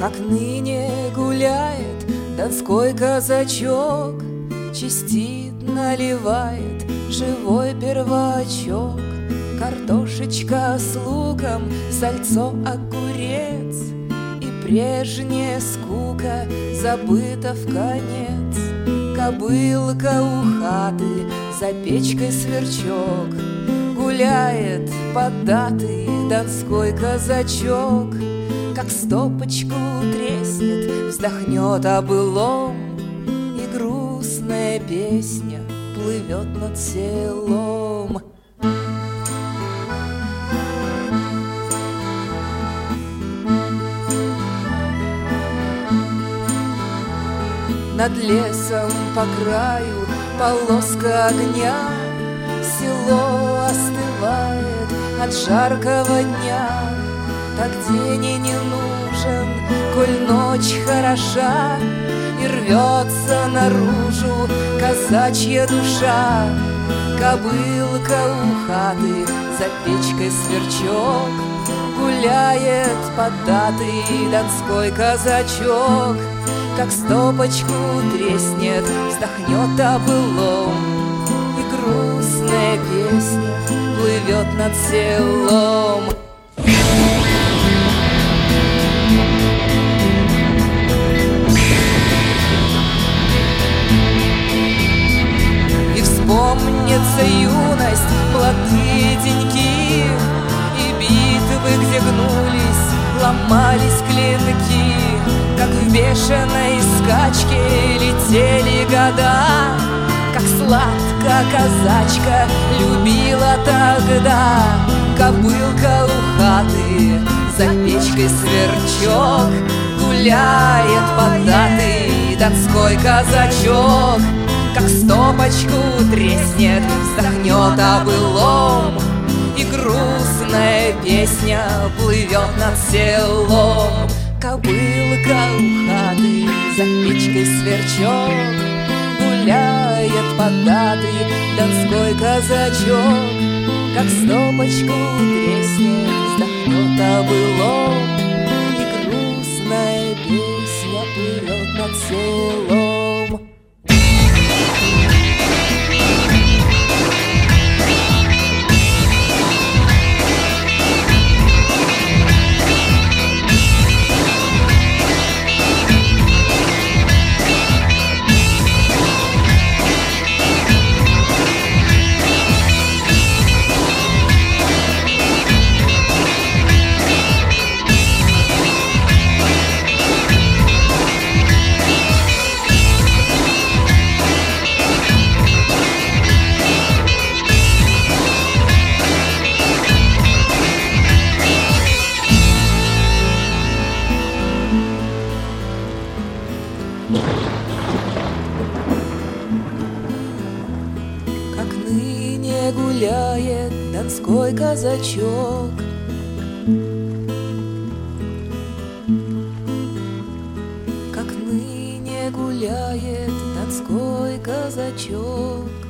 Как ныне гуляет донской казачок, чистит, наливает живой первачок. Картошечка с луком, сальцо, огурец, и прежняя скука забыта вконец. Кобылка у хаты, за печкой сверчок, гуляет поддатый донской казачок. Как стопочку треснет, вздохнет о былом, и грустная песня плывет над селом. Над лесом по краю полоска огня, село остывает от жаркого дня. Так день и не нужен, коль ночь хороша, и рвется наружу казачья душа. Кобылка у хаты, за печкой сверчок, гуляет поддатый донской казачок. Как стопочку треснет, вздохнет о былом, и грустная песня плывет над селом. И вспомнится юность, молодые деньки, и битвы, где гнулись, ломались клинки. Как в бешеной скачке летели года, как сладко казачка любила тогда. Кобылка у хаты, за печкой сверчок, гуляет поддатый донской казачок. Как стопочку треснет, вздохнет о былом, и грустная песня плывет над селом. Кобылка у хаты, за печкой сверчок, гуляет поддатый донской казачок. Как стопочку треснет, вздохнет о былом, и грустная песня плывет над селом. Как ныне гуляет донской казачок, как ныне гуляет донской казачок.